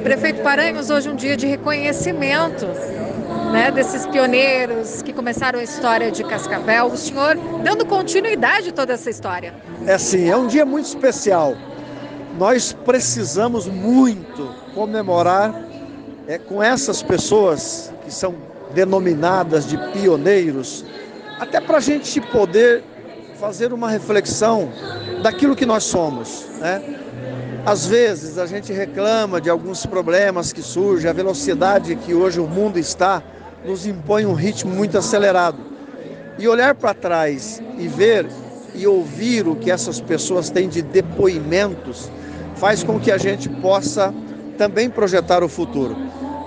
Prefeito Paranhos, hoje é um dia de reconhecimento, né, desses pioneiros que começaram a história de Cascavel. O senhor dando continuidade a toda essa história. Sim, é um dia muito especial. Nós precisamos muito comemorar com essas pessoas que são denominadas de pioneiros, até para a gente poder fazer uma reflexão daquilo que nós somos, né? Às vezes a gente reclama de alguns problemas que surgem, a velocidade que hoje o mundo está nos impõe um ritmo muito acelerado. E olhar para trás e ver e ouvir o que essas pessoas têm de depoimentos faz com que a gente possa também projetar o futuro.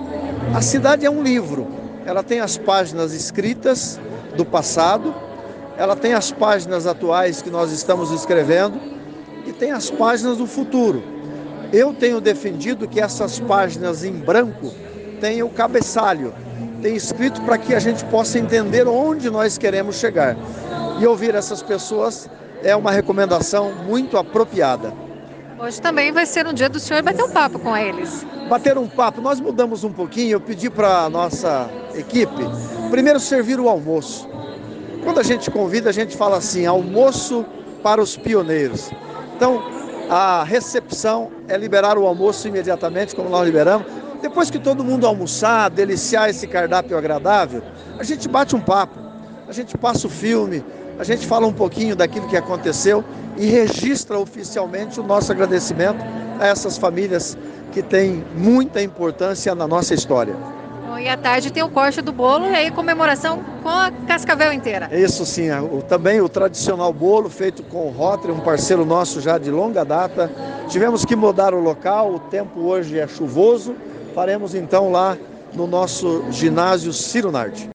A cidade é um livro, ela tem as páginas escritas do passado, ela tem as páginas atuais que nós estamos escrevendo e tem as páginas do futuro. Eu tenho defendido que essas páginas em branco tenham o cabeçalho, tem escrito para que a gente possa entender onde nós queremos chegar. E ouvir essas pessoas é uma recomendação muito apropriada. Hoje também vai ser um dia do senhor bater um papo com eles. Bater um papo, nós mudamos um pouquinho, eu pedi para a nossa equipe, primeiro servir o almoço. Quando a gente convida, a gente fala assim, almoço para os pioneiros. Então, a recepção é liberar o almoço imediatamente, como nós liberamos. Depois que todo mundo almoçar, deliciar esse cardápio agradável, a gente bate um papo, a gente passa o filme, a gente fala um pouquinho daquilo que aconteceu e registra oficialmente o nosso agradecimento a essas famílias que têm muita importância na nossa história. E à tarde tem o corte do bolo e aí comemoração com a Cascavel inteira. Isso sim, também o tradicional bolo feito com o Rotary, um parceiro nosso já de longa data. Tivemos que mudar o local, o tempo hoje é chuvoso, faremos então lá no nosso ginásio Ciro Nardi.